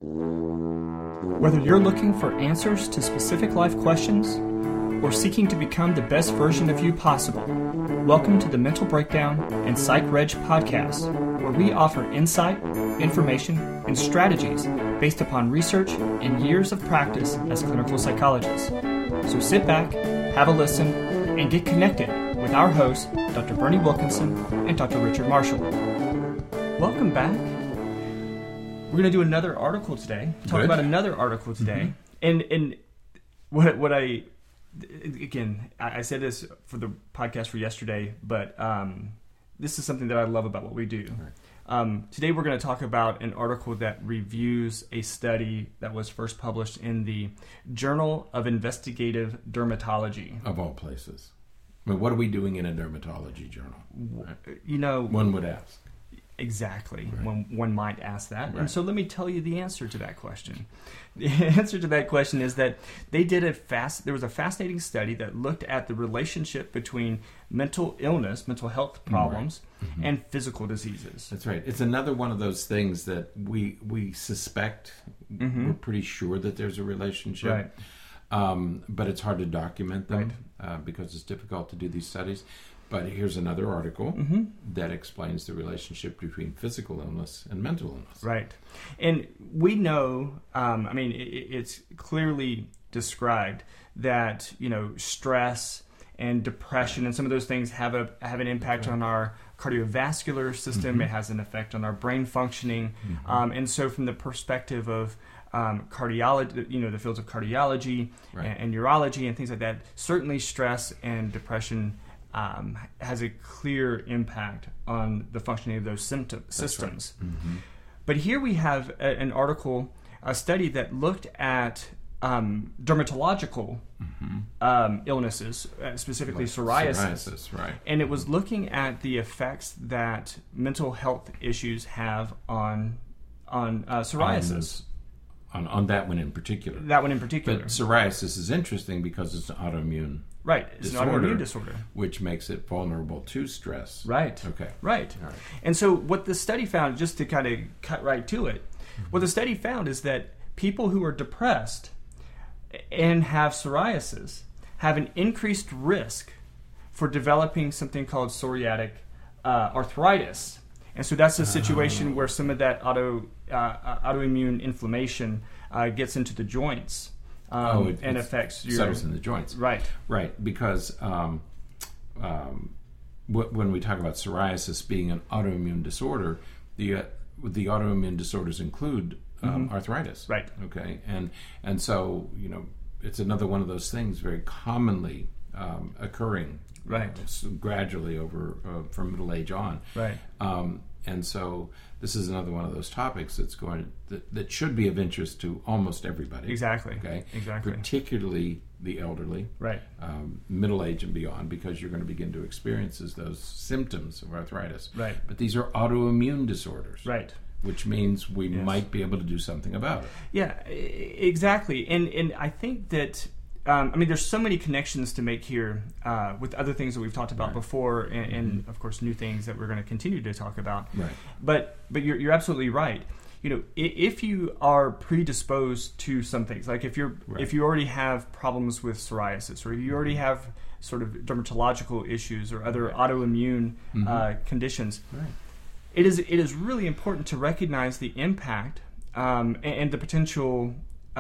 Whether you're looking for answers to specific life questions or seeking to become the best version of you possible, welcome to the Mental Breakdown and Psych Reg podcast, where we offer insight, information, and strategies based upon research and years of practice as clinical psychologists. So sit back, have a listen, and get connected with our hosts, Dr. Bernie Wilkinson and Dr. Richard Marshall. Welcome back. We're going to do another article today. Talk about another article today. Mm-hmm. And what I said this for the podcast for yesterday, but this is something that I love about what we do. Right. Today we're going to talk about an article that reviews a study that was first published in the Journal of Investigative Dermatology. Of all places. I mean, what are we doing in a dermatology journal? Right? You know, one would ask. Exactly. Right. One might ask that. Right. And so let me tell you the answer to that question. The answer to that question is that they did there was a fascinating study that looked at the relationship between mental illness, mental health problems, right. Mm-hmm. and physical diseases. That's right. It's another one of those things that we suspect, mm-hmm. we're pretty sure that there's a relationship. Right. But it's hard to document them, right. Because it's difficult to do these studies. But here's another article mm-hmm. that explains the relationship between physical illness and mental illness. Right. And we know, it's clearly described that, stress and depression and some of those things have an impact on our cardiovascular system. Mm-hmm. It has an effect on our brain functioning. Mm-hmm. And so from the perspective of cardiology, the fields of cardiology right. and neurology and things like that, certainly stress and depression has a clear impact on the functioning of those systems. Right. Mm-hmm. But here we have an article, a study that looked at dermatological mm-hmm. Illnesses, specifically psoriasis. Psoriasis, right. And it was looking at the effects that mental health issues have on psoriasis. On that one in particular. That one in particular. But psoriasis is interesting because it's an autoimmune right. It's disorder, an autoimmune disorder. Which makes it vulnerable to stress. Right. Okay. Right. All right. And so what the study found, just to kind of cut right to it, mm-hmm. what the study found is that people who are depressed and have psoriasis have an increased risk for developing something called psoriatic arthritis. And so that's a situation where some of that autoimmune inflammation gets into the joints and affects your... settles in the joints. Right. Right, because when we talk about psoriasis being an autoimmune disorder, the autoimmune disorders include mm-hmm. arthritis. Right. Okay, and so, it's another one of those things very commonly occurring right. Gradually over from middle age on. Right. And so this is another one of those topics that should be of interest to almost everybody. Exactly. Okay. Exactly. Particularly the elderly. Right. Middle age and beyond, because you're going to begin to experience those symptoms of arthritis. Right. But these are autoimmune disorders. Right. Which means we yes. might be able to do something about it. Yeah, exactly. And I think that, there's so many connections to make here with other things that we've talked about right. before and mm-hmm. of course, new things that we're going to continue to talk about. Right. But you're absolutely right. If you are predisposed to some things, like if you already have problems with psoriasis, or if you already have sort of dermatological issues or other right. autoimmune mm-hmm. Conditions, right. It is really important to recognize the impact and the potential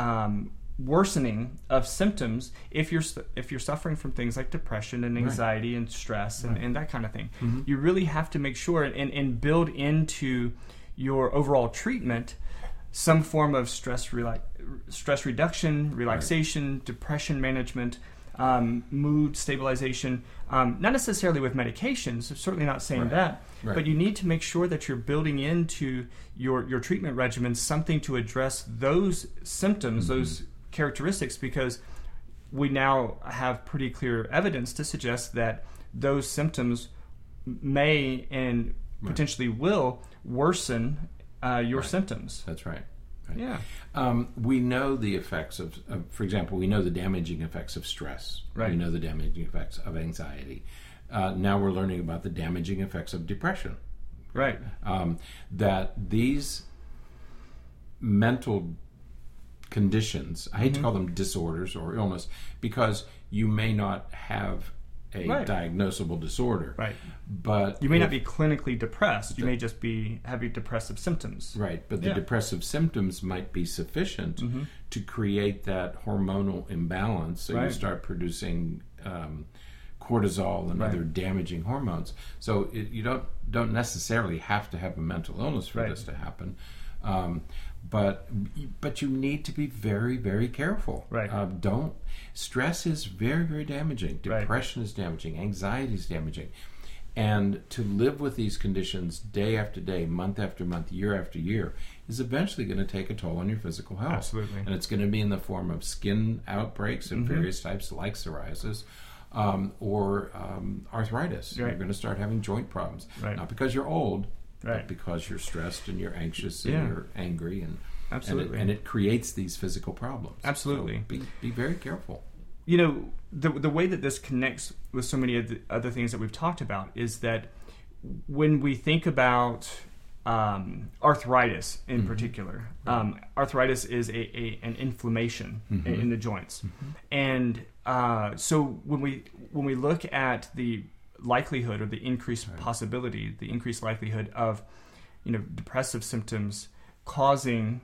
worsening of symptoms if you're suffering from things like depression and anxiety right. and stress and, right. and that kind of thing. Mm-hmm. You really have to make sure and build into your overall treatment some form of stress reduction, relaxation, right. depression management, mood stabilization, not necessarily with medications, certainly not saying right. that, right. but you need to make sure that you're building into your treatment regimen something to address those symptoms, mm-hmm. those characteristics, because we now have pretty clear evidence to suggest that those symptoms may and right. potentially will worsen your right. symptoms. That's right. Right. Yeah. We know the effects of, for example, we know the damaging effects of stress. Right. We know the damaging effects of anxiety. Now we're learning about the damaging effects of depression. Right. That these mental conditions. I hate to call them disorders or illness, because you may not have a diagnosable disorder. Right. But you may not be clinically depressed. You may just be having depressive symptoms. Right. But the depressive symptoms might be sufficient to create that hormonal imbalance. So you start producing cortisol and other damaging hormones. So you don't necessarily have to have a mental illness for this to happen. But you need to be very, very careful. Right. Stress is very, very damaging. Depression is damaging. Anxiety is damaging. And to live with these conditions day after day, month after month, year after year, is eventually going to take a toll on your physical health. Absolutely. And it's going to be in the form of skin outbreaks of various types, like psoriasis, or arthritis. You're going to start having joint problems. Not because you're old, but because you're stressed and you're anxious and you're angry, and absolutely, and it creates these physical problems. Absolutely. So be very careful. You know, the way that this connects with so many of the other things that we've talked about is that when we think about arthritis in particular, arthritis is an inflammation in the joints, and so when we look at the likelihood or the increased possibility, the increased likelihood of, depressive symptoms causing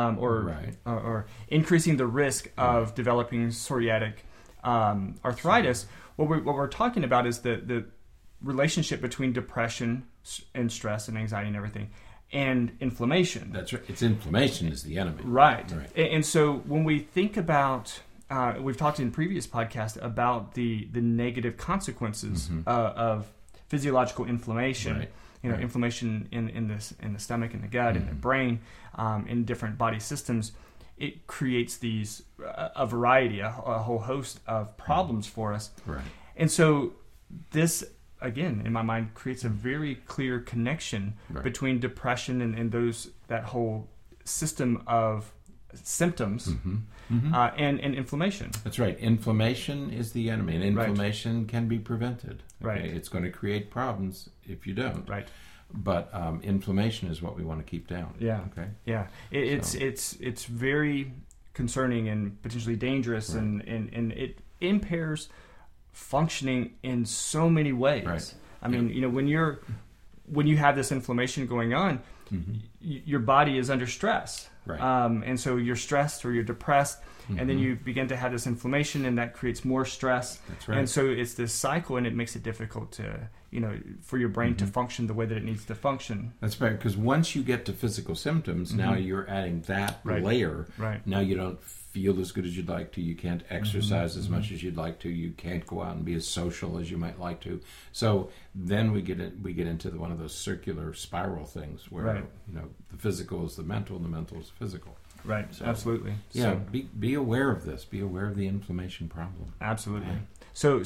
or increasing the risk of developing psoriatic arthritis, what we're talking about is the relationship between depression and stress and anxiety and everything, and inflammation. That's right. It's inflammation is the enemy. Right. And so when we think about we've talked in previous podcasts about the negative consequences of physiological inflammation. Inflammation in the stomach, in the gut, in the brain, in different body systems. It creates these a variety, a whole host of problems for us. Right. And so this, again, in my mind, creates a very clear connection between depression and that whole system of symptoms and inflammation. That's right. Inflammation is the enemy, and inflammation can be prevented. Okay? It's going to create problems if you don't. Right. But inflammation is what we want to keep down. Yeah. Okay. Yeah. It's very concerning and potentially dangerous, and it impairs functioning in so many ways. Right. I mean, when you have this inflammation going on, your body is under stress. Right. And so you're stressed or you're depressed, and then you begin to have this inflammation, and that creates more stress. That's right. And so it's this cycle, and it makes it difficult to, for your brain to function the way that it needs to function. That's right, because once you get to physical symptoms, now you're adding that layer. Right. Now you don't feel as good as you'd like to. You can't exercise as much as you'd like to. You can't go out and be as social as you might like to. So then we get into one of those circular spiral things where the physical is the mental and the mental is the physical. Right. So, absolutely. Yeah. So, be aware of this. Be aware of the inflammation problem. Absolutely. So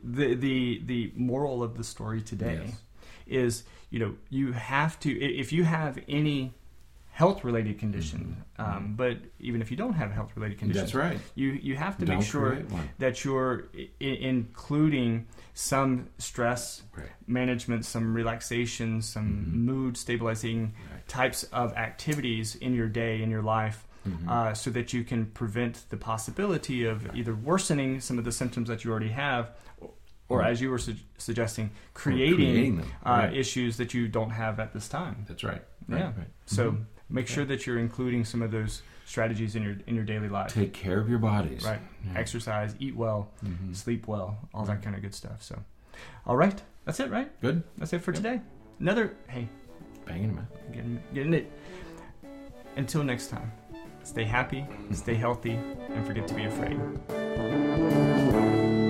the moral of the story today is, you have to, if you have any health-related condition, but even if you don't have a health-related condition, that's right. You have to make sure that you're including some stress management, some relaxation, some mood stabilizing types of activities in your day, in your life, so that you can prevent the possibility of either worsening some of the symptoms that you already have, or as you were suggesting, creating them. Issues that you don't have at this time. That's right. Right. So make sure that you're including some of those strategies in your daily life. Take care of your bodies. Right. Yeah. Exercise, eat well, sleep well, all that kind of good stuff. So, all right. That's it, right? Good. That's it for today. Banging them out. Getting it. Until next time, stay happy, stay healthy, and forget to be afraid.